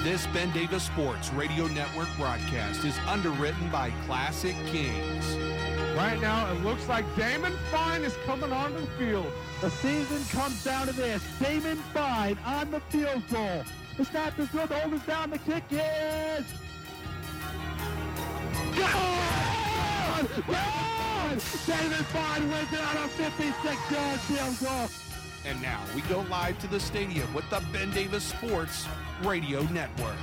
This Ben Davis Sports Radio Network broadcast is underwritten by Classic Kings. Right now, it looks like Damon Fine is coming onto the field. The season comes down to this. Damon Fine on the field goal. The snap is good. The hold is down. The kick is... Gone! Gone! Damon Fine wins it on a 56-yard field goal. And now we go live to the stadium with the Ben Davis Sports Radio Network.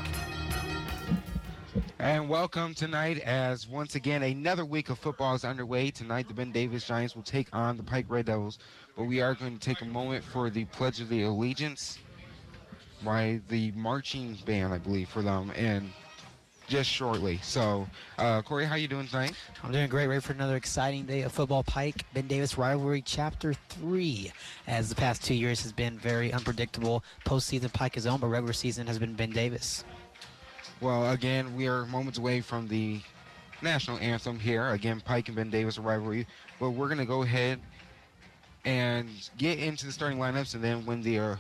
And welcome tonight as once again another week of football is underway. Tonight the Ben Davis Giants will take on the Pike Red Devils, but we are going to take a moment for the Pledge of the Allegiance by the marching band, I believe, for them, and just shortly. So, Corey, how you doing tonight? I'm doing great. Ready for another exciting day of football. Pike, Ben Davis Rivalry Chapter 3. As the past 2 years has been very unpredictable. Postseason Pike is on, but regular season has been Ben Davis. Well, again, we are moments away from the national anthem here. Again, Pike and Ben Davis rivalry. But we're going to go ahead and get into the starting lineups, and then when the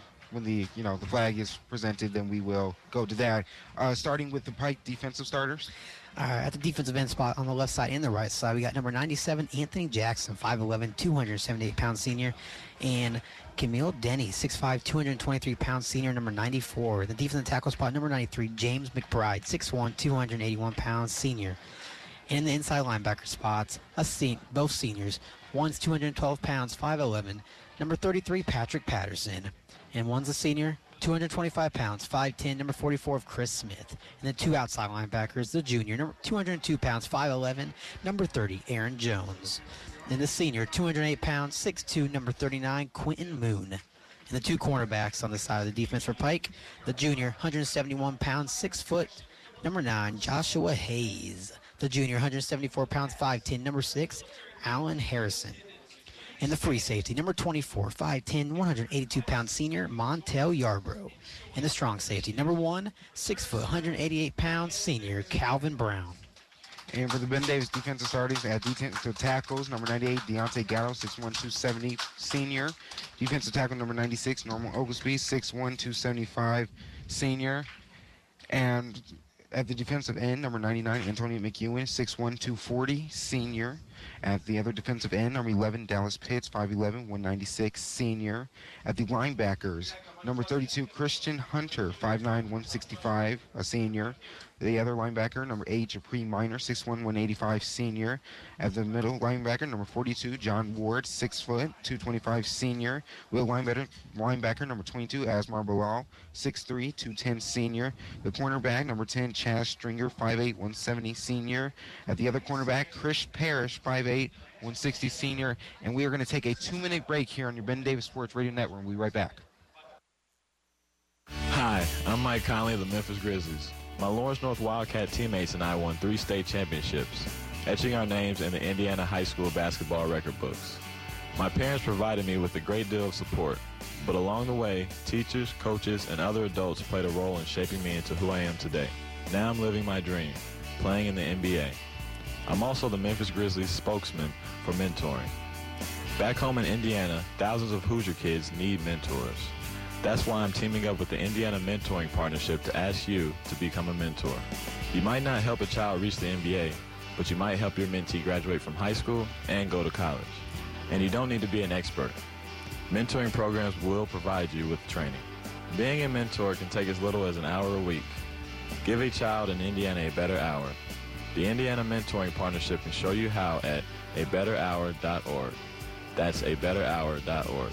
flag is presented, then we will go to that. Starting with the Pike defensive starters. At the defensive end spot on the left side and the right side, we got number 97, Anthony Jackson, 5'11", 278-pound senior, and Camille Denny, 6'5", 223-pound senior, number 94. The defensive tackle spot, number 93, James McBride, 6'1", 281-pound senior. And in the inside linebacker spots, both seniors. One's 212 pounds, 5'11", number 33, Patrick Patterson. And one's a senior, 225 pounds, 5'10", number 44 of Chris Smith. And the two outside linebackers, the junior, number 202 pounds, 5'11", number 30, Aaron Jones. And the senior, 208 pounds, 6'2", number 39, Quentin Moon. And the two cornerbacks on the side of the defense for Pike, the junior, 171 pounds, 6 foot, number 9, Joshua Hayes. The junior, 174 pounds, 5'10", number 6, Alan Harrison. And the free safety, number 24, 5'10", 182-pound senior, Montel Yarbrough. And the strong safety, number 1, 6 foot, 188 pounds, senior, Calvin Brown. And for the Ben Davis defensive starters, at defensive tackles, number 98, Deontay Gatto, 6'1", 270, senior. Defensive tackle, number 96, Norman Oglesby, 6'1", 275, senior. And at the defensive end, number 99, Antonio McEwen, 6'1", 240, senior. At the other defensive end, number 11, Dallas Pitts, 5'11", 196, senior. At the linebackers, number 32, Christian Hunter, 5'9", 165, a senior. The other linebacker, number 8, Japri Minor, 6'1", 185, senior. At the middle linebacker, number 42, John Ward, 6 foot, 225, senior. Will linebacker, number 22, Asmar Bilal, 6'3", 210, senior. The cornerback, number 10, Chaz Stringer, 5'8", 170, senior. At the other cornerback, Chris Parrish, 5'8", 160, senior. And we are going to take a 2-minute break here on your Ben Davis Sports Radio Network. We'll be right back. Hi, I'm Mike Conley of the Memphis Grizzlies. My Lawrence North Wildcat teammates and I won 3 state championships, etching our names in the Indiana high school basketball record books. My parents provided me with a great deal of support, but along the way, teachers, coaches, and other adults played a role in shaping me into who I am today. Now I'm living my dream, playing in the NBA. I'm also the Memphis Grizzlies spokesman for mentoring. Back home in Indiana, thousands of Hoosier kids need mentors. That's why I'm teaming up with the Indiana Mentoring Partnership to ask you to become a mentor. You might not help a child reach the NBA, but you might help your mentee graduate from high school and go to college. And you don't need to be an expert. Mentoring programs will provide you with training. Being a mentor can take as little as an hour a week. Give a child in Indiana a better hour. The Indiana Mentoring Partnership can show you how at abetterhour.org. That's abetterhour.org.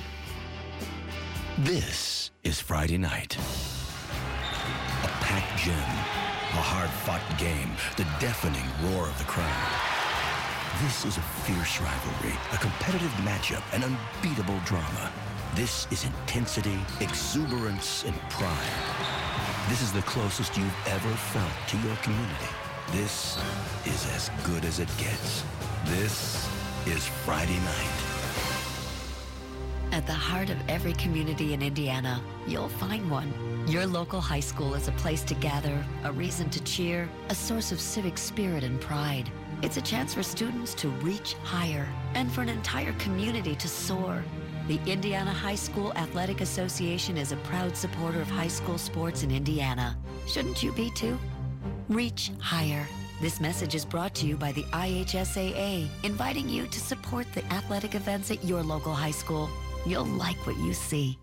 This is Friday night. A packed gym, a hard-fought game, the deafening roar of the crowd. This is a fierce rivalry, a competitive matchup, an unbeatable drama. This is intensity, exuberance, and pride. This is the closest you've ever felt to your community. This is as good as it gets. This is Friday night. At the heart of every community in Indiana, you'll find one. Your local high school is a place to gather, a reason to cheer, a source of civic spirit and pride. It's a chance for students to reach higher and for an entire community to soar. The Indiana High School Athletic Association is a proud supporter of high school sports in Indiana. Shouldn't you be too? Reach higher. This message is brought to you by the IHSAA, inviting you to support the athletic events at your local high school. You'll like what you see.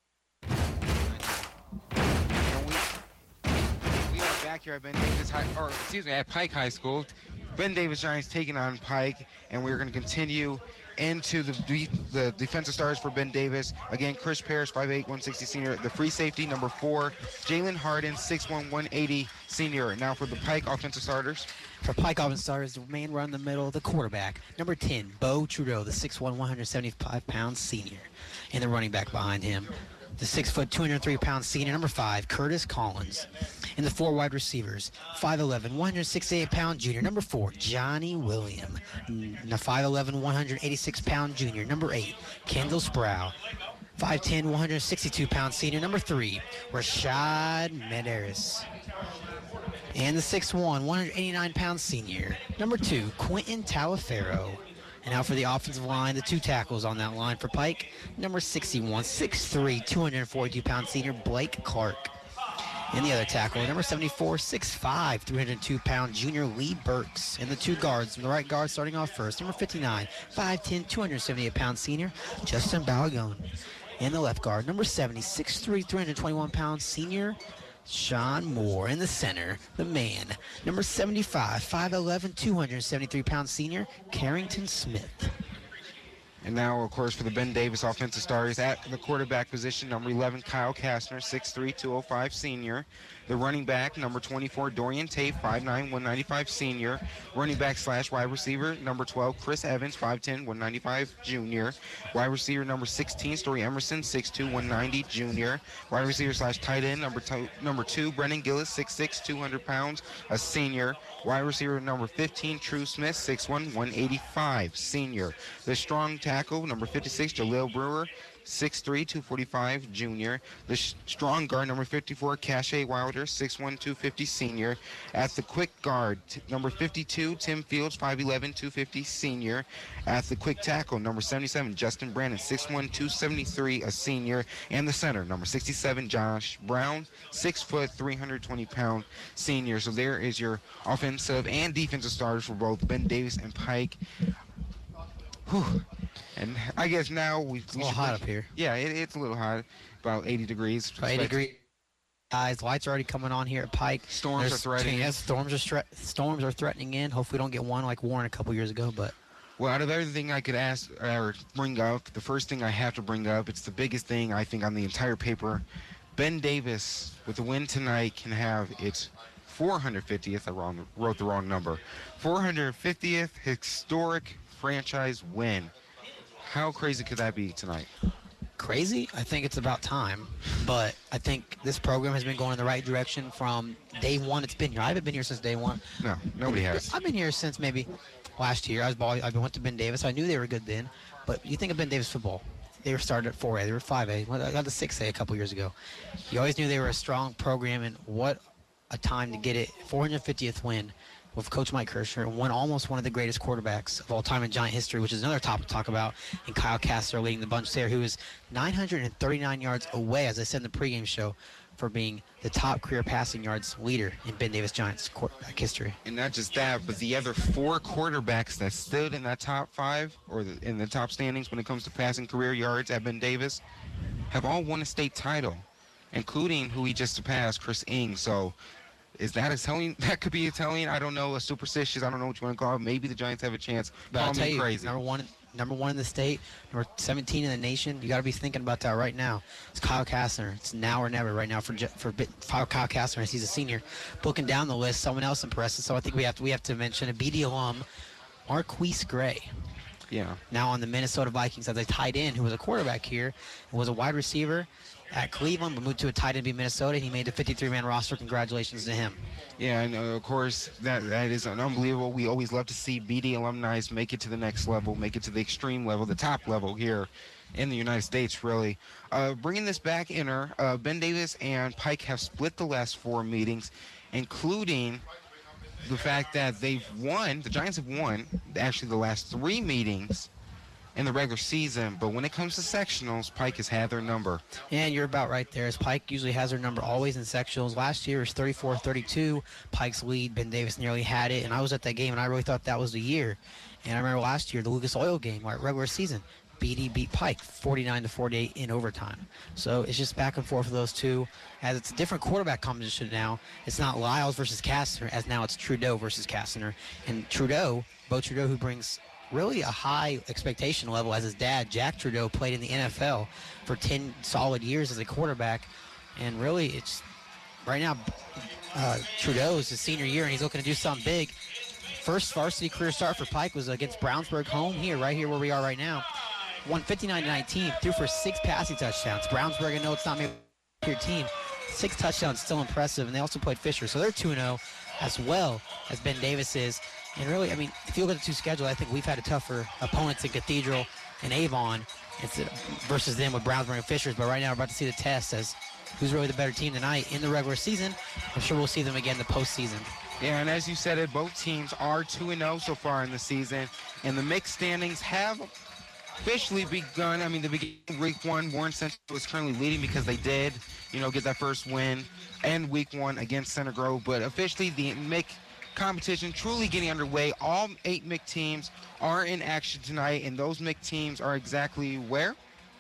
We are back here at Ben Davis at Pike High School. Ben Davis Giants taking on Pike, and we're going to continue into the defensive stars for Ben Davis. Again, Chris Parrish, 5'8", 160 senior. The free safety, number 4, Jalen Harden, 6'1", 180 senior. Now for the Pike offensive starters. For Pike offensive starters, the main run in the middle, the quarterback, number 10, Bo Trudeau, the 6'1", 175-pound senior. And the running back behind him, the 6', 203-pound senior, number 5, Curtis Collins. And the 4 wide receivers, 5'11", 168-pound junior, number 4, Johnny William. The 5'11", 186-pound junior, number 8, Kendall Sproul. 5'10", 162-pound senior, number 3, Rashad Medeiros. And the 6'1", 189-pound senior, number 2, Quentin Talaferro. And now for the offensive line, the 2 tackles on that line for Pike, number 61, 6'3", 242-pound senior, Blake Clark. And the other tackle, number 74, 6'5", 302-pound junior, Lee Burks. And the 2 guards, from the right guard starting off first, number 59, 5'10", 278-pound senior, Justin Balagon. And the left guard, number 70, 6'3", 321-pound senior, Sean Moore. In the center, the man, number 75, 5'11", 273-pound senior, Carrington Smith. And now, of course, for the Ben Davis offensive starters at the quarterback position, number 11, Kyle Kastner, 6'3", 205 senior. The running back, number 24, Dorian Tate, 5'9", 195 senior. Running back / wide receiver, number 12, Chris Evans, 5'10", 195 junior. Wide receiver, number 16, Story Emerson, 6'2", 190 junior. Wide receiver / tight end, number 2, Brennan Gillis, 6'6", 200 pounds, a senior. Wide receiver, number 15, True Smith, 6'1", 185 senior. The strong tackle, number 56, Jaleel Brewer, 6'3", 245 junior. The strong guard, number 54, Cache Wilder, 6'1", 250 senior. At the quick guard, number 52, Tim Fields, 5'11", 250 senior. At the quick tackle, number 77, Justin Brandon, 6'1", 273, a senior. And the center, number 67, Josh Brown, 6 foot, 320-pound senior. So there is your offensive and defensive starters for both Ben Davis and Pike. Whew. And I guess now it's a little hot up here. Yeah, it's a little hot, about 80 degrees. About 80 degrees. Guys, lights are already coming on here at Pike. Storms are threatening. Yes, storms are threatening in. Hopefully we don't get one like Warren a couple years ago, but. Well, out of everything I could ask or bring up, the first thing I have to bring up, it's the biggest thing I think on the entire paper. Ben Davis, with the win tonight, can have its 450th, I wrote the wrong number, 450th historic franchise win. How crazy could that be tonight? Crazy? I think it's about time. But I think this program has been going in the right direction from day one it's been here. I haven't been here since day one. No, nobody has. I've been here since maybe last year. I went to Ben Davis. I knew they were good then. But you think of Ben Davis football. They were started at 4A. They were 5A. I got to 6A a couple years ago. You always knew they were a strong program, and what a time to get it. 450th win with Coach Mike Kirshner, and almost one of the greatest quarterbacks of all time in Giant history, which is another topic to talk about, and Kyle Kastner leading the bunch there, who is 939 yards away, as I said in the pregame show, for being the top career passing yards leader in Ben Davis Giants quarterback history. And not just that, but the other 4 quarterbacks that stood in that top 5 or in the top standings when it comes to passing career yards at Ben Davis have all won a state title, including who he just surpassed, Chris Ing. So is that Italian? That could be Italian. I don't know. A superstitious. I don't know what you want to call it. Maybe the Giants have a chance. But I'll tell you, crazy. Number one in the state, number 17 in the nation. You got to be thinking about that right now. It's Kyle Kastner. It's now or never right now for Kyle Kastner, as he's a senior. Booking down the list, someone else impressive. So I think we have to mention a BD alum, Marquise Gray. Yeah. Now on the Minnesota Vikings as a tight end who was a quarterback here, was a wide receiver at Cleveland, but moved to a tight end in Minnesota. He made the 53-man roster. Congratulations to him. Yeah, and of course, that is unbelievable. We always love to see BD alumni make it to the next level, make it to the extreme level, the top level here in the United States, really. Bringing this back in, Ben Davis and Pike have split the last 4 meetings, including the fact that they've won, the Giants have won, actually the last 3 meetings, in the regular season, but when it comes to sectionals, Pike has had their number. And you're about right there, as Pike usually has their number always in sectionals. Last year was 34-32. Pike's lead, Ben Davis nearly had it, and I was at that game, and I really thought that was the year. And I remember last year, the Lucas Oil game, regular season, BD beat Pike 49-48 in overtime. So it's just back and forth for those two. As it's a different quarterback competition now, it's not Lyles versus Kastner, as now it's Trudeau versus Kastner. And Bo Trudeau, who brings really a high expectation level, as his dad, Jack Trudeau, played in the NFL for 10 solid years as a quarterback. And really, it's right now, Trudeau is his senior year, and he's looking to do something big. First varsity career start for Pike was against Brownsburg home right here where we are right now. Won 59-19, threw for 6 passing touchdowns. Brownsburg, I know it's not maybe your team. 6 touchdowns, still impressive, and they also played Fisher. So they're 2-0 as well as Ben Davis is. And really, I mean, if you look at the two schedules, I think we've had a tougher opponents in Cathedral and Avon versus them with Brownsburg and Fishers. But right now we're about to see the test as who's really the better team tonight in the regular season. I'm sure we'll see them again in the postseason. Yeah, and as you said it, both teams are 2-0 so far in the season, and the mixed standings have officially begun. I mean, the beginning of week 1, Warren Central is currently leading because they did, get that first win and week 1 against Center Grove, but officially the MIC competition truly getting underway. All 8 MIC teams are in action tonight, and those MIC teams are exactly where?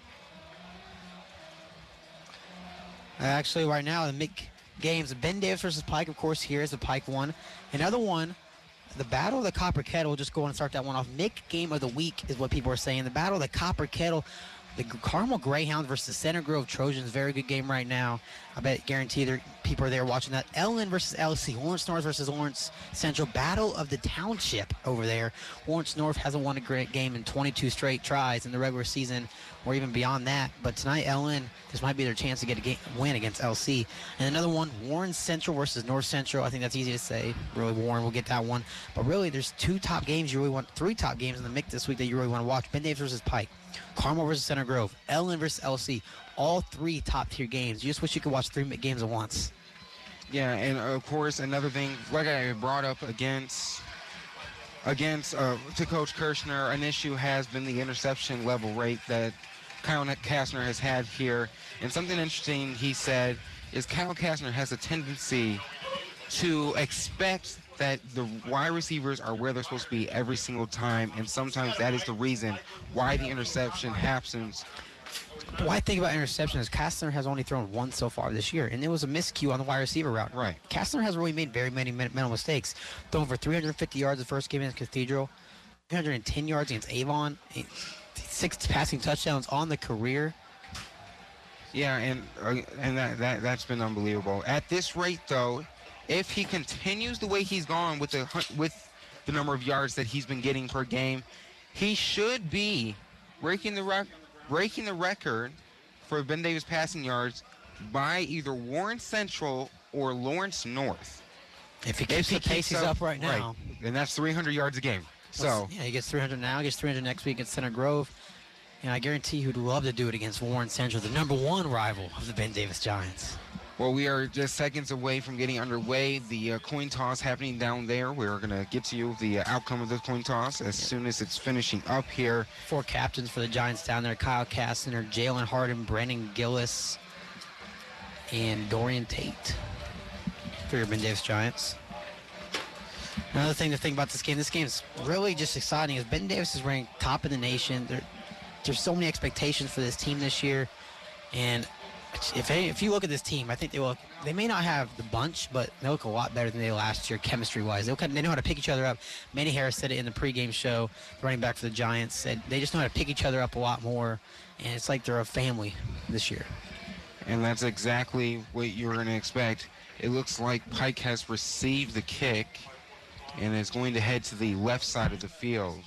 Actually, right now, the MIC games, Ben Davis versus Pike, of course, here is the Pike one. Another one, the Battle of the Copper Kettle. We'll just go and start that one off. MIC game of the week is what people are saying. The Battle of the Copper Kettle. The Carmel Greyhounds versus Center Grove Trojans. Very good game right now. I guarantee there people are there watching that. Ellen versus LC. Lawrence North versus Lawrence Central. Battle of the Township over there. Lawrence North hasn't won a great game in 22 straight tries in the regular season or even beyond that. But tonight, Ellen, this might be their chance to get a win against LC. And another one, Warren Central versus North Central. I think that's easy to say. Really, Warren will get that one. But really, there's 3 top games in the MIC this week that you really want to watch. Ben Davis versus Pike. Carmel versus Center Grove, Ellen versus LC, all 3 top-tier games. You just wish you could watch 3 games at once. Yeah, and of course, another thing, like I brought up against to Coach Kirshner, an issue has been the interception level rate that Kyle Kastner has had here. And something interesting he said is Kyle Kastner has a tendency to expect that the wide receivers are where they're supposed to be every single time, and sometimes that is the reason why the interception happens. What I think about interception is Kastner has only thrown 1 so far this year, and it was a miscue on the wide receiver route. Right. Kastner has really made very many mental mistakes. Thrown for 350 yards the first game against Cathedral, 310 yards against Avon, 6 passing touchdowns on the career. Yeah, and that's been unbelievable. At this rate, though, if he continues the way he's gone with the number of yards that he's been getting per game, he should be breaking the record for Ben Davis passing yards by either Warren Central or Lawrence North. If he keeps the pace he's up right now. Right. And that's 300 yards a game. So yeah, he gets 300 now, he gets 300 next week against Center Grove. And I guarantee he'd love to do it against Warren Central, the number 1 rival of the Ben Davis Giants. Well, we are just seconds away from getting underway. The coin toss happening down there. We're going to get to you the outcome of the coin toss as soon as it's finishing up here. 4 captains for the Giants down there. Kyle Kastner, Jalen Harden, Brandon Gillis, and Dorian Tate for your Ben Davis Giants. Another thing to think about this game is really just exciting, is Ben Davis is ranked top in the nation. There's so many expectations for this team this year, and if you look at this team, I think they may not have the bunch, but they look a lot better than they did last year chemistry-wise. They know how to pick each other up. Manny Harris said it in the pregame show, the running back for the Giants, said they just know how to pick each other up a lot more, and it's like they're a family this year. And that's exactly what you're going to expect. It looks like Pike has received the kick and is going to head to the left side of the field.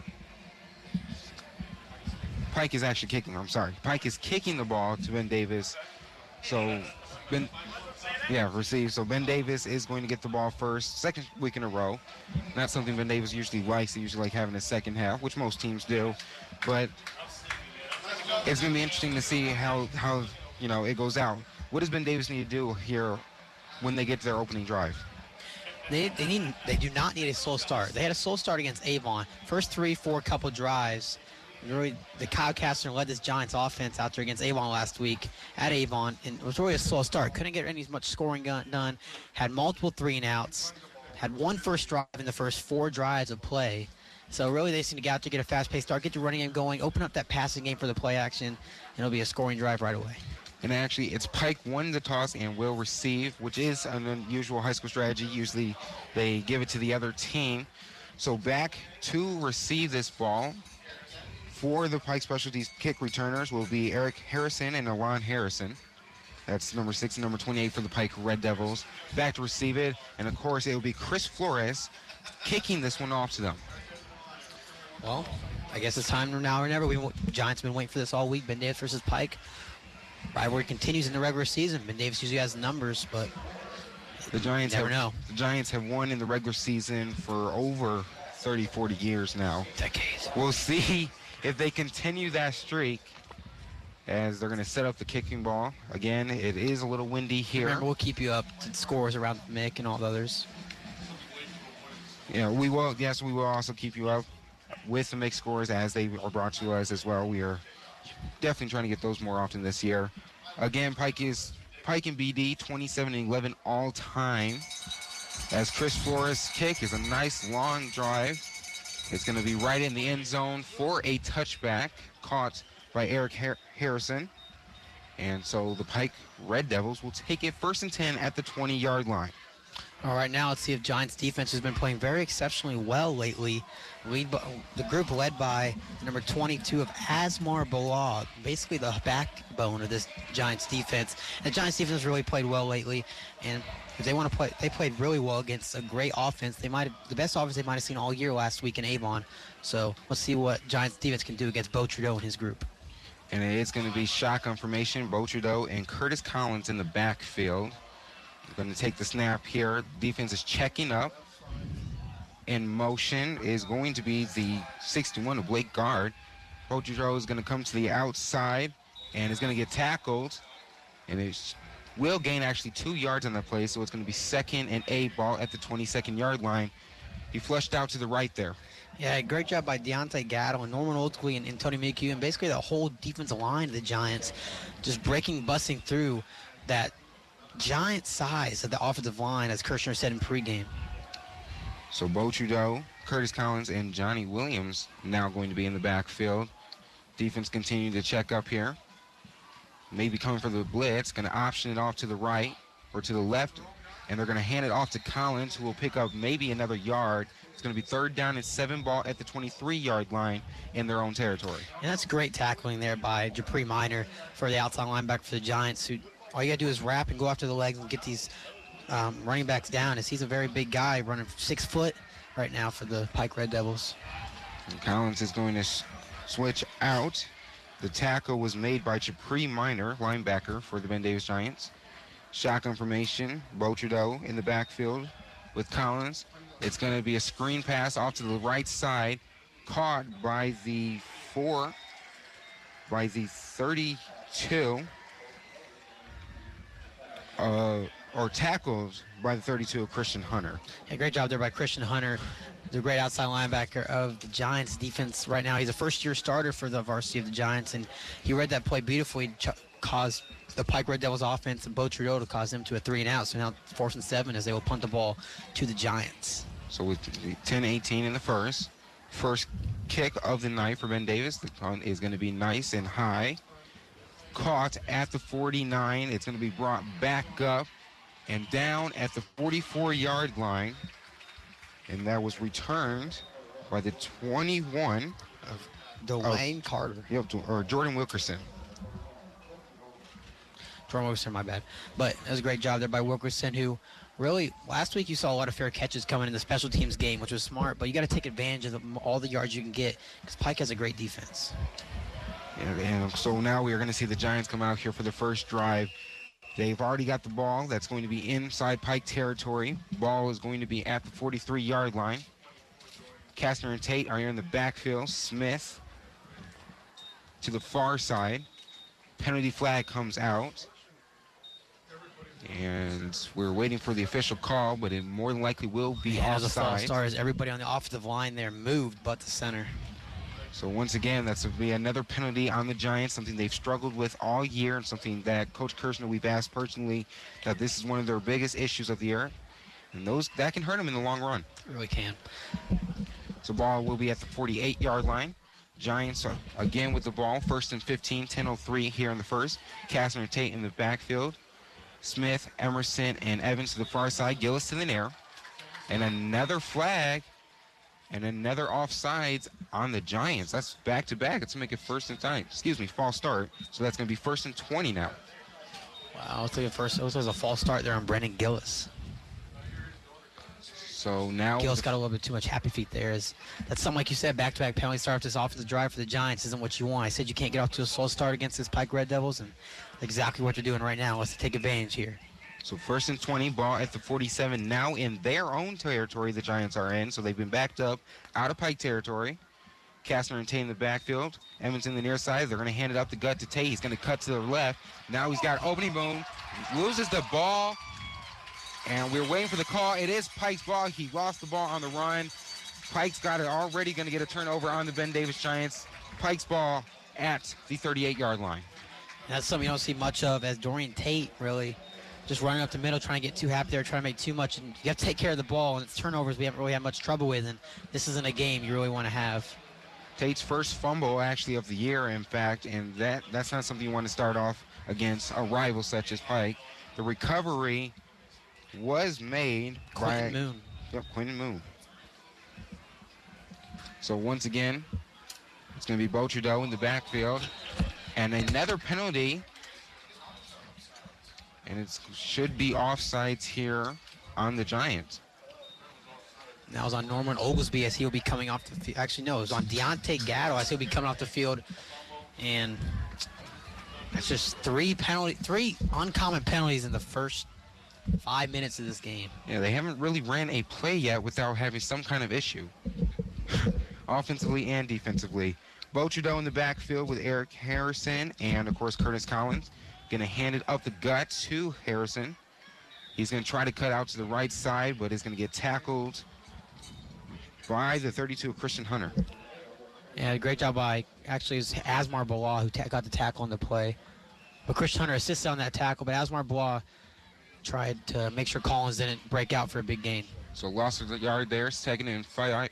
Pike is actually kicking. I'm sorry. Pike is kicking the ball to Ben Davis. So received. So Ben Davis is going to get the ball first, second week in a row. Not something Ben Davis usually likes. He usually like having a second half, which most teams do. But it's going to be interesting to see how it goes out. What does Ben Davis need to do here when they get to their opening drive? They do not need a slow start. They had a slow start against Avon. First 3-4 couple drives. Really, the Kyle Kastner led this Giants offense out there against Avon last week at Avon, and it was really a slow start. Couldn't get any much scoring done. Had multiple 3-and-outs. Had one first drive in the first 4 drives of play. So really, they just need to get out there, get a fast-paced start, get the running game going, open up that passing game for the play action, and it'll be a scoring drive right away. And actually, it's Pike won the toss and will receive, which is an unusual high school strategy. Usually, they give it to the other team. So back to receive this ball for the Pike Specialties kick returners will be Eric Harrison and Alon Harrison. That's number 6 and number 28 for the Pike Red Devils. Back to receive it, and of course, it will be Chris Flores kicking this one off to them. Well, I guess it's time now or never. Giants have been waiting for this all week. Ben Davis versus Pike. Rivalry continues in the regular season. Ben Davis usually has the numbers, but the Giants never know. The Giants have won in the regular season for over 30, 40 years now. Decades. We'll see if they continue that streak as they're going to set up the kicking ball. Again, it is a little windy here. Remember, we'll keep you up to scores around Mick and all the others. Yeah, we will. Yes, we will also keep you up with the mixed scores as they are brought to us as well. We are definitely trying to get those more often this year. Again, Pike and BD 27-11 all time. As Chris Flores' kick is a nice long drive. It's going to be right in the end zone for a touchback caught by Eric Harrison. And so the Pike Red Devils will take it 1st and 10 at the 20-yard line. All right, now let's see if Giants defense has been playing very exceptionally well lately. The group led by number 22 of Asmar Balog, basically the backbone of this Giants defense. And the Giants defense has really played well lately, and if they want to play, they played really well against a great offense. The best offense they might have seen all year last week in Avon. So let's see what Giants defense can do against Bo Trudeau and his group. And it is going to be shotgun formation, Bo Trudeau and Curtis Collins in the backfield. Going to take the snap here. Defense is checking up. In motion is going to be the 61 of Blake Guard. Bo Trudeau is going to come to the outside and is going to get tackled. And it will gain actually 2 yards on that play, so it's going to be 2nd and 8 ball at the 22nd yard line. He flushed out to the right there. Yeah, great job by Deontay Gatto and Norman Oldsley and Tony Miku, and basically the whole defensive line of the Giants just busting through that giant size of the offensive line, as Kirshner said in pregame. So Bo Trudeau, Curtis Collins, and Johnny Williams now going to be in the backfield. Defense continuing to check up here. Maybe coming for the blitz, going to option it off to the right or to the left, and they're going to hand it off to Collins, who will pick up maybe another yard. It's going to be 3rd down and 7 ball at the 23-yard line in their own territory. And that's great tackling there by Japri Minor for the outside linebacker for the Giants, who all you got to do is wrap and go after the legs and get these running backs down, as he's a very big guy running 6 foot right now for the Pike Red Devils. And Collins is going to switch out. The tackle was made by Japri Minor, linebacker for the Ben Davis Giants. Shotgun formation, Bo Trudeau in the backfield with Collins. It's going to be a screen pass off to the right side, caught by the 32, or tackled by the 32 of Christian Hunter. Yeah, great job there by Christian Hunter, the great outside linebacker of the Giants defense right now. He's a first-year starter for the varsity of the Giants, and he read that play beautifully, caused the Pike Red Devils offense and Bo Trudeau to cause them to a 3-and-out. So now 4th and 7 as they will punt the ball to the Giants. So with 10-18 in the first kick of the night for Ben Davis, the punt is going to be nice and high. Caught at the 49. It's going to be brought back up and down at the 44-yard line. And that was returned by the 21 of Dwayne Carter. Yep, or Jordan Wilkerson. Jordan Wilkerson, my bad. But it was a great job there by Wilkerson, who really, last week you saw a lot of fair catches coming in the special teams game, which was smart, but you got to take advantage of all the yards you can get because Pike has a great defense. And so now we are going to see the Giants come out here for the first drive. They've already got the ball. That's going to be inside Pike territory. Ball is going to be at the 43-yard line. Kastner and Tate are in the backfield. Smith to the far side. Penalty flag comes out. And we're waiting for the official call, but it more than likely will be offside. As a false start, as everybody on the offensive line there moved but the center. So once again, that's going to be another penalty on the Giants, something they've struggled with all year, and something that Coach Kirshner, we've asked personally, that this is one of their biggest issues of the year. And that can hurt them in the long run. It really can. So ball will be at the 48-yard line. Giants are again with the ball, 1st and 15, 10:03 here in the first. Kastner and Tate in the backfield. Smith, Emerson, and Evans to the far side. Gillis to the near. And another flag and another offsides on the Giants. That's back-to-back. It's going to make it false start. So that's going to be 1st and 20 now. Wow, it was a false start there on Brendan Gillis. So now Gillis got a little bit too much happy feet there. That's something like you said, back-to-back penalty start this offensive drive for the Giants isn't what you want. I said you can't get off to a slow start against this Pike Red Devils, and exactly what they're doing right now. Let's take advantage here. So 1st and 20, ball at the 47, now in their own territory the Giants are in. So they've been backed up out of Pike territory. Kastner and Tate in the backfield. Evans in the near side. They're going to hand it up the gut to Tate. He's going to cut to the left. Now he's got opening boom. Loses the ball. And we're waiting for the call. It is Pike's ball. He lost the ball on the run. Pike's got it already, going to get a turnover on the Ben Davis Giants. Pike's ball at the 38-yard line. And that's something you don't see much of, as Dorian Tate really just running up the middle, trying to get too happy there, trying to make too much. And you have to take care of the ball, and it's turnovers we haven't really had much trouble with, and this isn't a game you really want to have. Tate's first fumble, actually, of the year, in fact, and that's not something you want to start off against a rival such as Pike. The recovery was made by Moon. Yep, Quentin Moon. So once again, it's going to be Beau Trudeau in the backfield. And another penalty. And it should be offsides here on the Giants. That was on Norman Oglesby as he'll be coming off the field. Actually, no, it was on Deontay Gatto as he'll be coming off the field. And that's just three uncommon penalties in the first 5 minutes of this game. Yeah, they haven't really ran a play yet without having some kind of issue. Offensively and defensively. Beau Trudeau in the backfield with Eric Harrison and, of course, Curtis Collins. Going to hand it up the gut to Harrison. He's going to try to cut out to the right side, but is going to get tackled by the 32 of Christian Hunter. Yeah, great job by, actually, it was Asmar Bilal who got the tackle on the play. But Christian Hunter assisted on that tackle, but Asmar Bilal tried to make sure Collins didn't break out for a big gain. So loss of the yard there, 2nd and 5,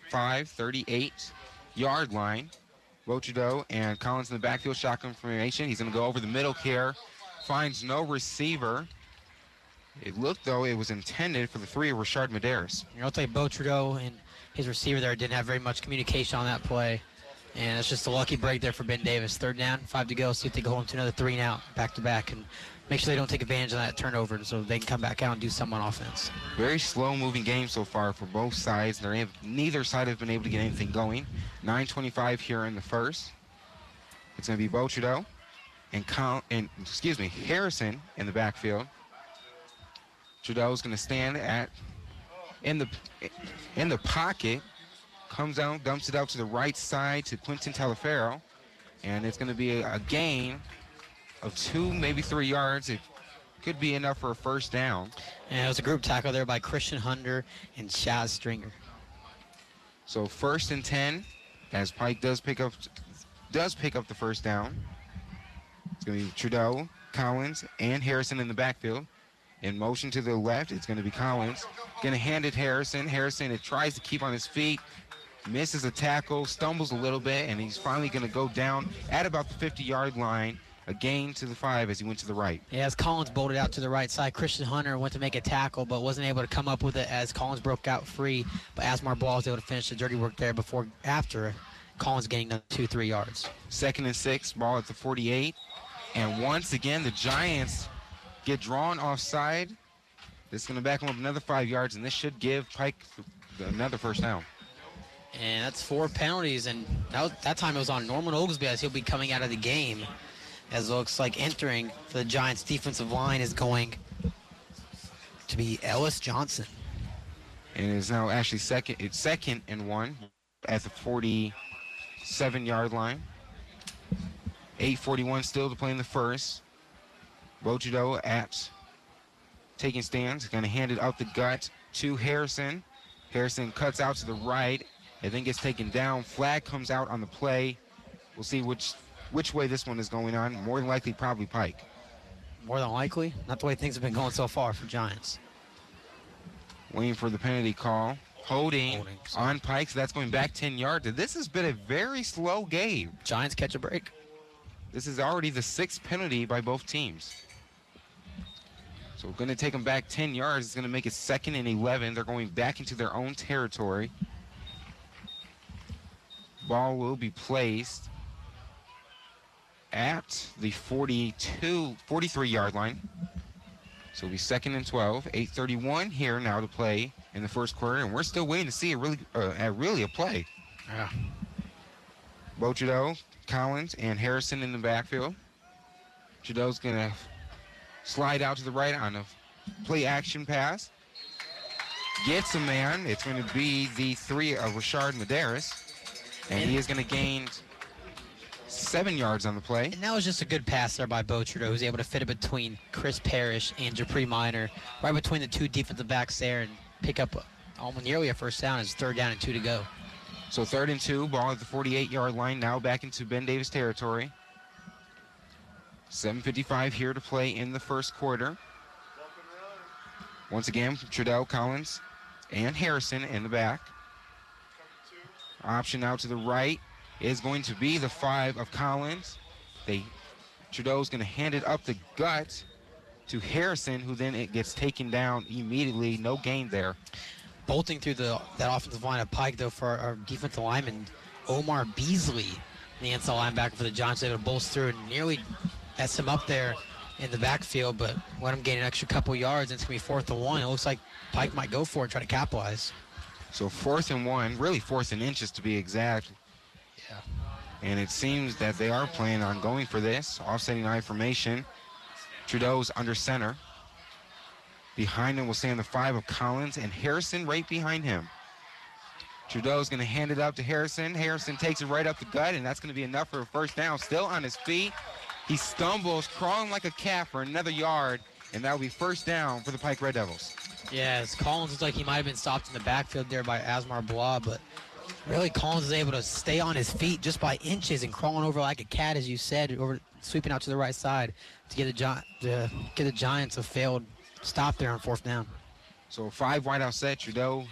38-yard line. Beau Trudeau and Collins in the backfield, shotgun formation. He's going to go over the middle here. Finds no receiver. It looked, though, it was intended for the 3 of Rashard Medeiros. I'll tell you, Beau Trudeau and his receiver there didn't have very much communication on that play. And it's just a lucky break there for Ben Davis. 3rd down, 5 to go. See if they go home to another 3 now, back-to-back. And make sure they don't take advantage of that turnover so they can come back out and do something on offense. Very slow-moving game so far for both sides. Neither side has been able to get anything going. 9:25 here in the first. It's going to be Beau Trudeau and Harrison in the backfield. Trudeau's going to stand in the pocket, comes down, dumps it out to the right side to Quentin Talaferro, and it's going to be a gain of 2, maybe 3 yards. It could be enough for a first down. And it was a group tackle there by Christian Hunter and Chaz Stringer. So 1st and 10, as Pike does pick up the first down. It's going to be Trudeau, Collins, and Harrison in the backfield. In motion to the left, it's going to be Collins. Going to hand it Harrison. Harrison, it tries to keep on his feet, misses a tackle, stumbles a little bit, and he's finally going to go down at about the 50-yard line. A gain to the 5 as he went to the right. Yeah, as Collins bolted out to the right side, Christian Hunter went to make a tackle but wasn't able to come up with it as Collins broke out free. But Asmar Bilal was able to finish the dirty work there after Collins gaining 2-3 yards. 2nd and 6, ball at the 48. And once again, the Giants get drawn offside. This is going to back them up another 5 yards, and this should give Pike another first down. And that's 4 penalties, and that time it was on Norman Oglesby as he'll be coming out of the game. As it looks like entering for the Giants' defensive line is going to be Ellis Johnson. And it's now actually second and 1 at the 47-yard line. 8:41 still to play in the first. Beau Trudeau taking stands. Going to hand it up the gut to Harrison. Harrison cuts out to the right It then gets taken down. Flag comes out on the play. We'll see which way this one is going on. More than likely, probably Pike. More than likely. Not the way things have been going so far for Giants. Waiting for the penalty call. Holding on Pike, so that's going back 10 yards. This has been a very slow game. Giants catch a break. This is already the 6th penalty by both teams. So we're going to take them back 10 yards. It's going to make it 2nd and 11. They're going back into their own territory. Ball will be placed at the 43-yard line. So it'll be 2nd and 12. 8:31 here now to play in the first quarter, and we're still waiting to see a really a play. Yeah. Bo Trudeau, Collins, and Harrison in the backfield. Trudeau's going to slide out to the right on a play action pass. Gets a man. It's going to be the 3 of Rashard Medeiros. And he is going to gain 7 yards on the play. And that was just a good pass there by Bo Trudeau, who's able to fit it between Chris Parrish and Japri Minor, right between the 2 defensive backs there, and pick up almost nearly a first down. It's 3rd down and 2 to go. So 3rd and 2, ball at the 48-yard line, now back into Ben Davis territory. 7:55 here to play in the first quarter. Once again, Trudeau, Collins, and Harrison in the back. Option out to the right is going to be the 5 of Collins. Trudeau's going to hand it up the gut to Harrison, who then it gets taken down immediately. No gain there. Bolting through that offensive line of Pike, though, for our defensive lineman, Omar Beasley, the inside linebacker for the Giants, able to bolster through and nearly mess him up there in the backfield, but let him gain an extra couple yards, and it's going to be 4th and 1. It looks like Pike might go for it and try to capitalize. So 4th and 1, really 4th and inches to be exact. Yeah. And it seems that they are planning on going for this. Offsetting I formation. Trudeau's under center. Behind him will stand the 5 of Collins, and Harrison right behind him. Trudeau's going to hand it up to Harrison. Harrison takes it right up the gut, and that's going to be enough for a first down. Still on his feet. He stumbles, crawling like a cat for another yard, and that will be first down for the Pike Red Devils. Yes, Collins looks like he might have been stopped in the backfield there by Asmar Blah, but really Collins is able to stay on his feet just by inches and crawling over like a cat, as you said, over sweeping out to the right side to give the Giants a failed stop there on 4th down. So 5 wide out set. Trudeau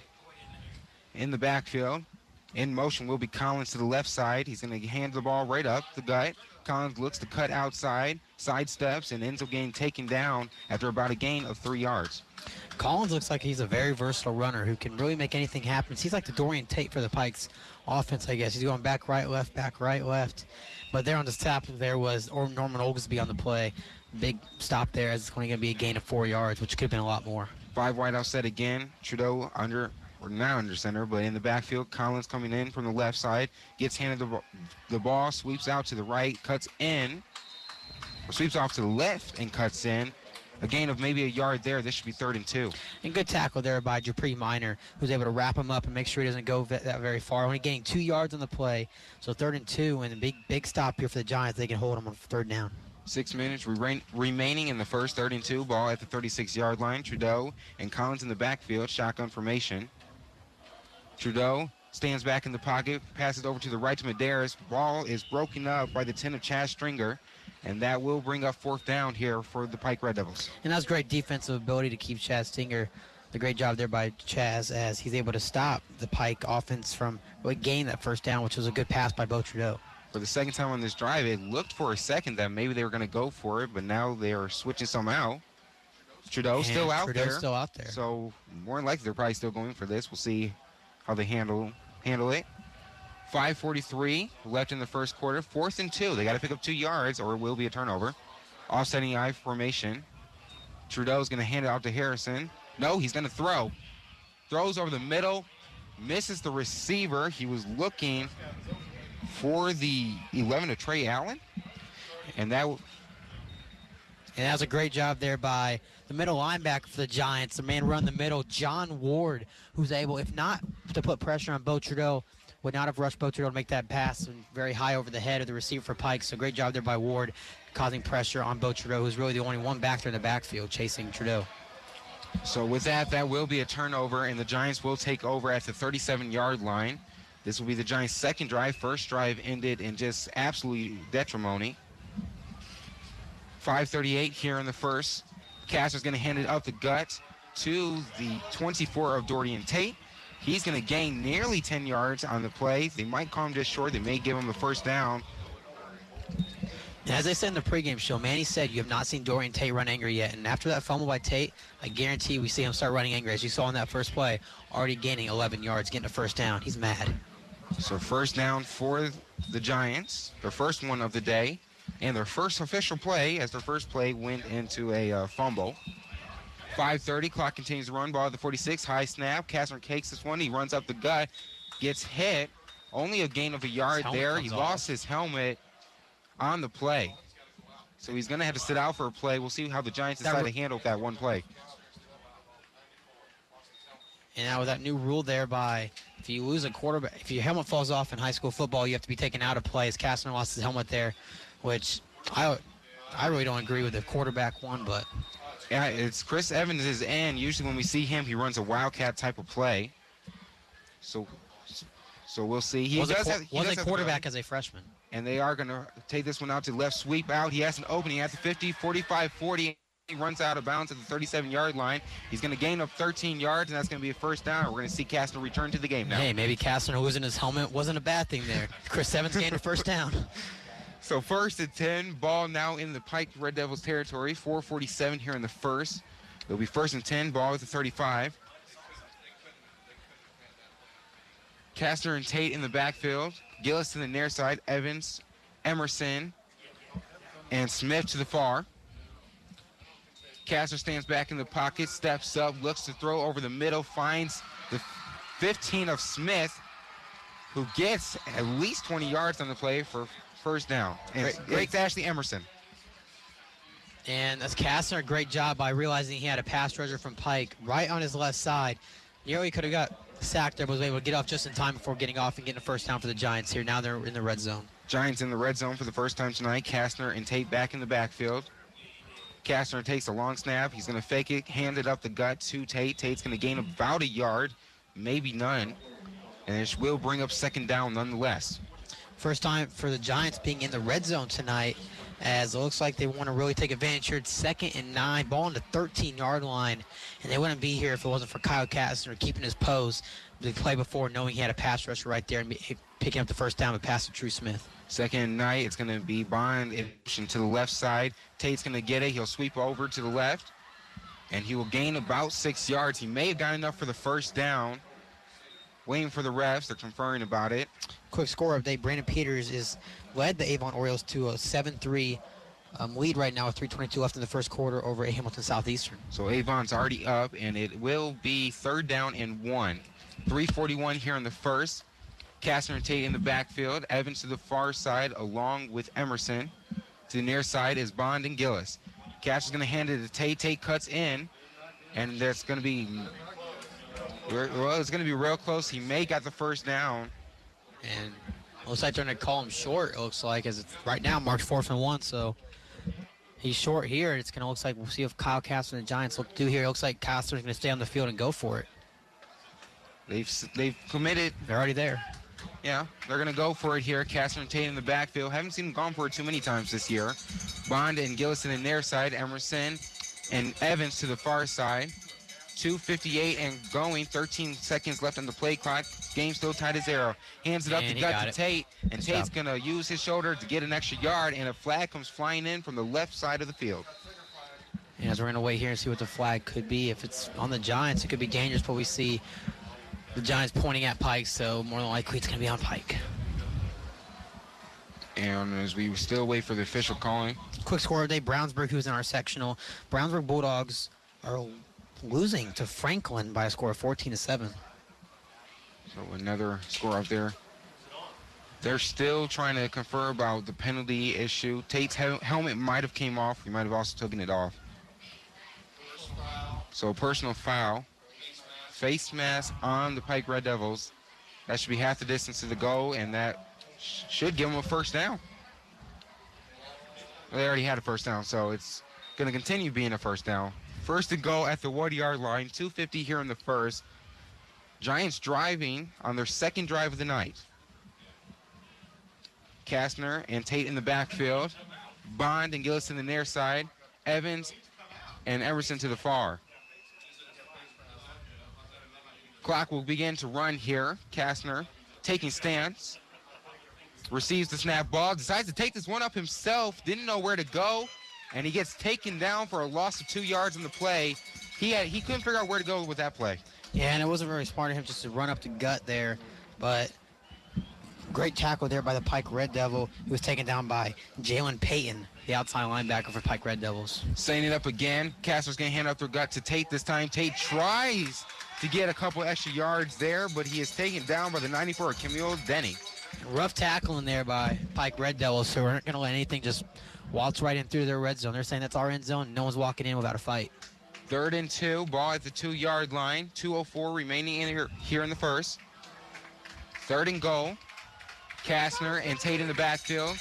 in the backfield. In motion will be Collins to the left side. He's going to hand the ball right up the gut. Collins looks to cut outside, sidesteps, and ends up getting taken down after about a gain of 3 yards. Collins looks like he's a very versatile runner who can really make anything happen. He's like the Dorian Tate for the Pikes offense, I guess. He's going back, right, left, back, right, left. But there on the stop there was Norman Oglesby on the play. Big stop there, as it's going to be a gain of 4 yards, which could have been a lot more. 5 wide out set again. Trudeau now under center, but in the backfield, Collins coming in from the left side, gets handed the ball, sweeps out to the right, cuts in, or sweeps off to the left and cuts in. A gain of maybe a yard there. This should be 3rd and 2. And good tackle there by Japri Minor, who's able to wrap him up and make sure he doesn't go that very far. Only gaining 2 yards on the play, so 3rd and 2, and a big stop here for the Giants. They can hold him on 3rd down. 6 minutes remaining in the first. 3rd and 2. Ball at the 36-yard line. Trudeau and Collins in the backfield. Shotgun formation. Trudeau stands back in the pocket, passes over to the right to Medeiros. Ball is broken up by the 10 of Chaz Stringer, and that will bring up 4th down here for the Pike Red Devils. And that's great defensive ability to keep Chaz Stringer. The great job there by Chaz, as he's able to stop the Pike offense from really gaining that 1st down, which was a good pass by Bo Trudeau. For the second time on this drive, it looked for a second that maybe they were going to go for it, but now they are switching somehow. Trudeau's still out there. So more than likely they're probably still going for this. We'll see how they handle it. 5:43 left in the first quarter. 4th and 2. They got to pick up 2 yards or it will be a turnover. Offsetting I formation. Trudeau's going to hand it out to Harrison. No, he's going to throw. Throws over the middle. Misses the receiver. He was looking for the 11 of Trey Allen. And that was a great job there by the middle linebacker for the Giants. The man run the middle, John Ward, who's able, if not to put pressure on Bo Trudeau, would not have rushed Bo Trudeau to make that pass very high over the head of the receiver for Pike. So great job there by Ward, causing pressure on Bo Trudeau, who's really the only one back there in the backfield chasing Trudeau. So with that will be a turnover, and the Giants will take over at the 37-yard line. This will be the Giants' second drive. First drive ended in just absolute detrimony. 5:38 here in the first. Castor's going to hand it up the gut to the 24 of Dorian Tate. He's going to gain nearly 10 yards on the play. They might call him just short. They may give him the first down. As I said in the pregame show, Manny said you have not seen Dorian Tate run angry yet. And after that fumble by Tate, I guarantee we see him start running angry. As you saw in that first play, already gaining 11 yards, getting a first down. He's mad. So first down for the Giants, their first one of the day, and their first official play, as their first play went into a fumble. 5:30, clock continues to run. Ball at the 46, high snap. Castor takes this one. He runs up the gut, gets hit. Only a gain of a yard there. He lost his helmet on the play. So he's going to have to sit out for a play. We'll see how the Giants decide to handle that one play. And now with that new rule there if you lose a quarterback, if your helmet falls off in high school football, you have to be taken out of play. As Castner lost his helmet there, which I really don't agree with the quarterback one, but. Yeah, it's Chris Evans' end. Usually when we see him, he runs a wildcat type of play. So we'll see. He was a quarterback as a freshman. And they are going to take this one out to left sweep out. He has an opening at the 50, 45, 40. He runs out of bounds at the 37-yard line. He's going to gain up 13 yards, and that's going to be a first down. We're going to see Castner return to the game now. Hey, maybe Castner losing his helmet wasn't a bad thing there. Chris Evans gained a first down. So first and 10, ball now in the Pike Red Devils territory. 4:47 here in the first. It'll be first and 10, ball at the 35. Castner and Tate in the backfield. Gillis to the near side. Evans, Emerson, and Smith to the far. Castner stands back in the pocket, steps up, looks to throw over the middle, finds the 15 of Smith, who gets at least 20 yards on the play for first down. And great to Ashley Emerson. And that's Castner, a great job by realizing he had a pass rusher from Pike right on his left side. Nearly could have got sacked there, but was able to get off just in time before getting off and getting a first down for the Giants here. Now they're in the red zone. Giants in the red zone for the first time tonight. Castner and Tate back in the backfield. Castner takes a long snap. He's going to fake it, hand it up the gut to Tate. Tate's going to gain about a yard, maybe none. And it will bring up second down nonetheless. First time for the Giants being in the red zone tonight, as it looks like they want to really take advantage here. It's 2nd and 9, ball on the 13-yard line. And they wouldn't be here if it wasn't for Kyle Castner keeping his pose. The play before, knowing he had a pass rusher right there and picking up the first down with pass to True Smith. Second and 9, it's going to be Bond to the left side. Tate's going to get it. He'll sweep over to the left, and he will gain about 6 yards. He may have got enough for the first down. Waiting for the refs. They're conferring about it. Quick score update. Brandon Peters is led the Avon Orioles to a 7-3 lead right now with 3:22 left in the first quarter over Hamilton Southeastern. So Avon's already up, and it will be third down and 1. 3:41 here in the first. Castner and Tate in the backfield. Evans to the far side along with Emerson. To the near side is Bond and Gillis. Castner's going to hand it to Tate. Tate cuts in, and that's going to be, well, it's going to be real close. He may got the first down. And it looks like they're going to call him short, it looks like, as it's right now marked 4th and 1, so he's short here. It's going to look like we'll see if Kyle Castner and the Giants look to do here. It looks like Castner's going to stay on the field and go for it. They've committed. They're already there. Yeah, they're going to go for it here. Castner and Tate in the backfield. Haven't seen them gone for it too many times this year. Bond and Gillis in their side. Emerson and Evans to the far side. 2:58 and going. 13 seconds left on the play clock. Game still tied at 0. Hands it up to gut to Tate. And Tate's going to use his shoulder to get an extra yard. And a flag comes flying in from the left side of the field. And as we're going to wait here and see what the flag could be. If it's on the Giants, it could be dangerous, but we see the Giants pointing at Pike, so more than likely it's going to be on Pike. And as we still wait for the official calling. Quick score of the day, Brownsburg, who's in our sectional. Brownsburg Bulldogs are losing to Franklin by a score of 14-7. So another score up there. They're still trying to confer about the penalty issue. Tate's helmet might have came off. He might have also taken it off. So a personal foul. Face mask on the Pike Red Devils. That should be half the distance to the goal, and that should give them a first down. They already had a first down, so it's going to continue being a first down. First and goal at the 1-yard line. 2:50 here in the first. Giants driving on their second drive of the night. Kastner and Tate in the backfield. Bond and Gillis in the near side. Evans and Emerson to the far. Clock will begin to run here. Kastner taking stance. Receives the snap ball. Decides to take this one up himself. Didn't know where to go. And he gets taken down for a loss of 2 yards in the play. He couldn't figure out where to go with that play. Yeah, and it wasn't very smart of him just to run up the gut there. But great tackle there by the Pike Red Devil. He was taken down by Jalen Payton, the outside linebacker for Pike Red Devils. Setting it up again. Kastner's going to hand up their gut to Tate this time. Tate tries to get a couple extra yards there, but he is taken down by the 94, Camille Denny. Rough tackling there by Pike Red Devils, so we're not going to let anything just waltz right in through their red zone. They're saying that's our end zone. No one's walking in without a fight. 3rd and 2, ball at the 2-yard line. 2:04 remaining here in the first. 3rd and goal. Kastner and Tate in the backfield.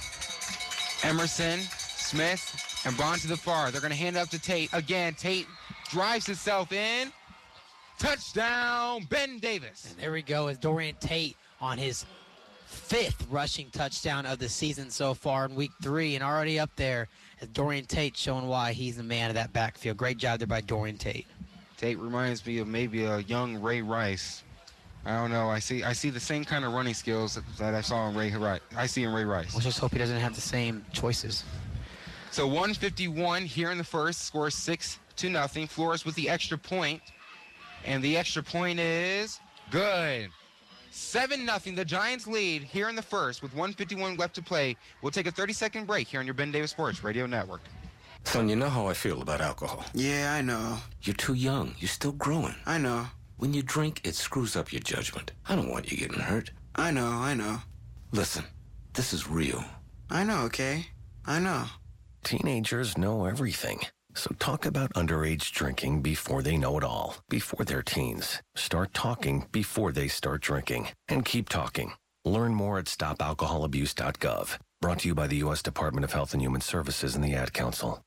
Emerson, Smith, and Bond to the far. They're going to hand it up to Tate. Again, Tate drives himself in. Touchdown, Ben Davis. And there we go, as Dorian Tate on his 5th rushing touchdown of the season so far in week 3, and already up there as Dorian Tate showing why he's the man of that backfield. Great job there by Dorian Tate. Tate reminds me of maybe a young Ray Rice. I don't know. I see the same kind of running skills that I saw in Ray Rice. Let's just hope he doesn't have the same choices. So 151 here in the first. Score 6-0. Flores with the extra point, and the extra point is good. 7-0, the Giants lead here in the first with 1:51 left to play. We'll take a 30-second break here on your Ben Davis Sports Radio Network. Son, you know how I feel about alcohol. Yeah, I know. You're too young. You're still growing. I know. When you drink, it screws up your judgment. I don't want you getting hurt. I know. Listen, this is real. I know, okay? I know. Teenagers know everything. So talk about underage drinking before they know it all, before they're teens. Start talking before they start drinking. And keep talking. Learn more at stopalcoholabuse.gov. Brought to you by the U.S. Department of Health and Human Services and the Ad Council.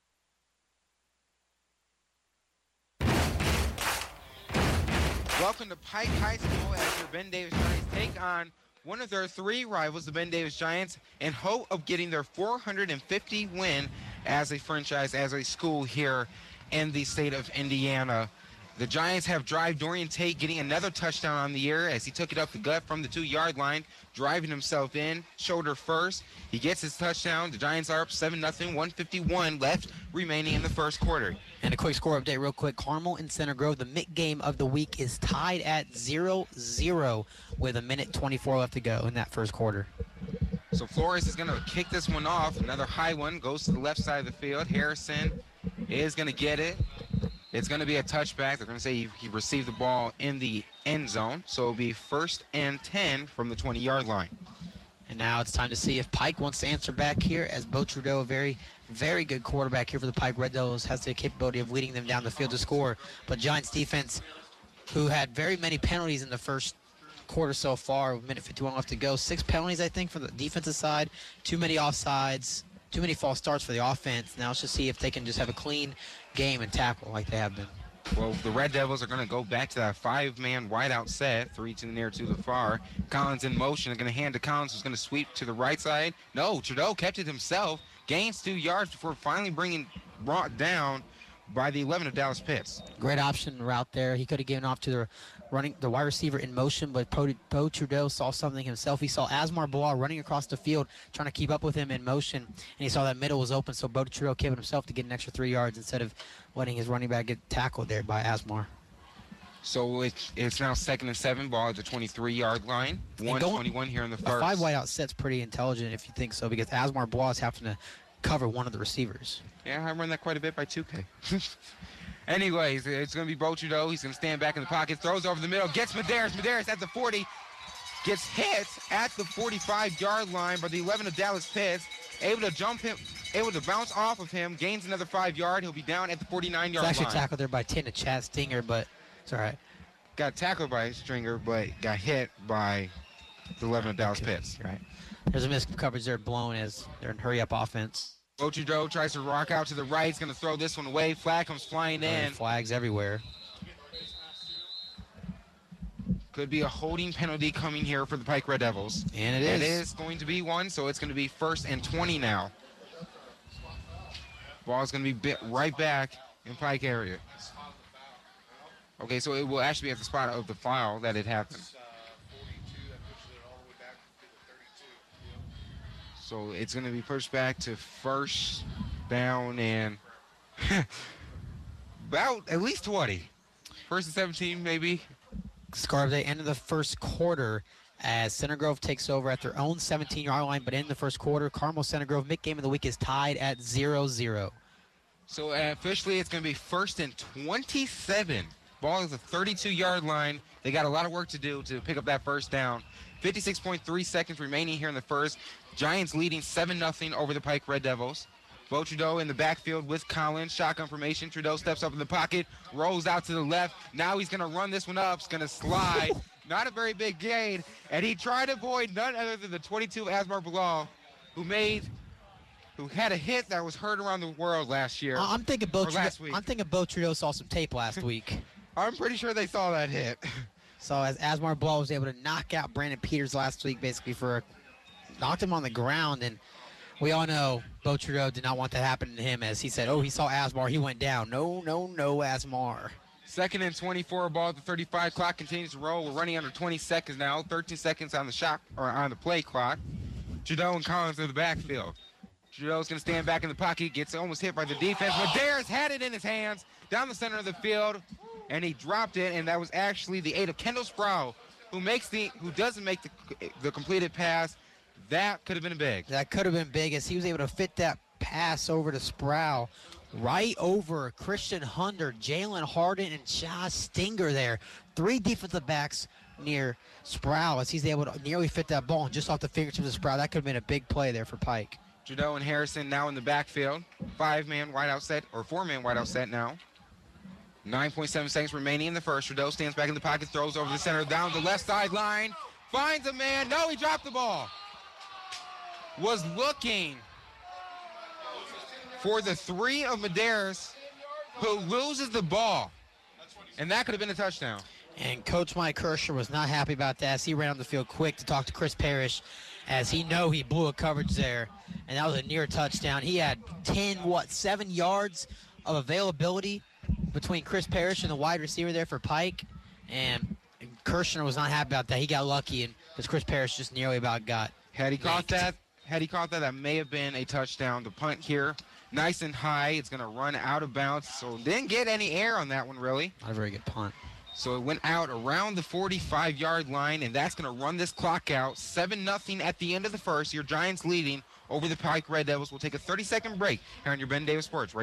Welcome to Pike High School as your Ben Davis Giants take on one of their 3 rivals, the Ben Davis Giants, in hope of getting their 450 win as a franchise, as a school here in the state of Indiana. The Giants have drive Dorian Tate getting another touchdown on the year as he took it up the gut from the 2-yard line, driving himself in, shoulder first. He gets his touchdown. The Giants are up 7-0, 1:51 left remaining in the first quarter. And a quick score update real quick. Carmel and Center Grove, the MIC game of the week, is tied at 0-0 with 1:24 left to go in that first quarter. So Flores is going to kick this one off. Another high one goes to the left side of the field. Harrison is going to get it. It's going to be a touchback. They're going to say he received the ball in the end zone. So it'll be 1st and 10 from the 20-yard line. And now it's time to see if Pike wants to answer back here, as Beau Trudeau, a very, very good quarterback here for the Pike Red Devils, has the capability of leading them down the field to score. But Giants defense, who had very many penalties in the first quarter so far, with 1:51 left to go. 6 penalties, I think, for the defensive side. Too many offsides, too many false starts for the offense. Now let's just see if they can just have a clean game and tackle like they have been. Well, the Red Devils are going to go back to that 5-man wideout set, 3 to the near, 2 to the far. Collins in motion. They're going to hand to Collins, who's going to sweep to the right side. No, Trudeau kept it himself. Gains 2 yards before finally brought down by the 11 of Dallas Pitts. Great option route there. He could have given off to the wide receiver in motion, but Beau Trudeau saw something himself. He saw Asmar Bilal running across the field, trying to keep up with him in motion, and he saw that middle was open, so Beau Trudeau gave it himself to get an extra 3 yards instead of letting his running back get tackled there by Asmar. So it's now 2nd and 7, ball at the 23-yard line. 1:21 here in the first. A 5 wideout set's pretty intelligent if you think so, because Asmar Bilal is having to cover one of the receivers. Yeah, I run that quite a bit by 2K. Anyways, it's going to be Beau Trudeau. He's going to stand back in the pocket, throws over the middle, gets Medeiros. Medeiros at the 40, gets hit at the 45-yard line by the 11 of Dallas Pitts. Able to bounce off of him, gains another 5 yards. He'll be down at the 49-yard line. It's actually tackled there by 10 to Chad Stinger, but it's all right. Got tackled by Stringer, but got hit by the 11 of Dallas Pitts. Right. There's a missed coverage there blown as they're in hurry-up offense. Beau Trudeau tries to rock out to the right. He's going to throw this one away. Flag comes flying in. Flags everywhere. Could be a holding penalty coming here for the Pike Red Devils. And it is. It is going to be one, so it's going to be 1st and 20 now. Ball's going to be right back in Pike area. Okay, so it will actually be at the spot of the foul that it happened. So it's going to be pushed back to 1st down and about at least 20. 1st and 17 maybe. Scarves, they end of the first quarter as Center Grove takes over at their own 17-yard line, but in the first quarter, Carmel Center Grove mid-game of the week is tied at 0-0. So officially it's going to be 1st and 27. Ball is a 32-yard line. They got a lot of work to do to pick up that 1st down. 56.3 seconds remaining here in the first. Giants leading 7-0 over the Pike Red Devils. Bo Trudeau in the backfield with Collins. Shotgun formation. Trudeau steps up in the pocket, rolls out to the left. Now he's going to run this one up. It's going to slide. Not a very big gain. And he tried to avoid none other than the 22 Asmar Bilal, who had a hit that was heard around the world last year. I'm thinking Bo Trudeau saw some tape last week. I'm pretty sure they saw that hit. So as Asmar Bilal was able to knock out Brandon Peters last week, basically knocked him on the ground, and we all know Bo Trudeau did not want that to happen to him, as he said, he saw Asmar, he went down. No, Asmar. 2nd and 24, ball at the 35. Clock continues to roll. We're running under 20 seconds now. 13 seconds on the play clock. Trudeau and Collins in the backfield. Trudeau's going to stand back in the pocket, gets almost hit by the defense. Medeiros had it in his hands down the center of the field, and he dropped it, and that was actually the aid of Kendall Sproul, who doesn't make the completed pass. That could have been big. That could have been big, as he was able to fit that pass over to Sproul, right over Christian Hunter, Jalen Harden, and Josh Stinger there. 3 defensive backs near Sproul, as he's able to nearly fit that ball just off the fingertips of Sproul. That could have been a big play there for Pike. Trudeau and Harrison now in the backfield. 5-man wideout set, or 4-man wideout set now. 9.7 seconds remaining in the first. Trudeau stands back in the pocket, throws over the center, down the left sideline, finds a man. No, he dropped the ball. Was looking for the 3 of Medeiros, who loses the ball. And that could have been a touchdown. And Mike Kirscher was not happy about that, as he ran on the field quick to talk to Chris Parrish, as he blew a coverage there. And that was a near touchdown. He had 7 yards of availability between Chris Parrish and the wide receiver there for Pike. And Kirshner was not happy about that. He got lucky, and because Chris Parrish just nearly about got Had he caught that, that may have been a touchdown. The punt here, nice and high. It's going to run out of bounds. So didn't get any air on that one, really. Not a very good punt. So it went out around the 45-yard line, and that's going to run this clock out. 7-0 at the end of the first. Your Giants leading over the Pike Red Devils. We'll take a 30-second break here on your Ben Davis Sports.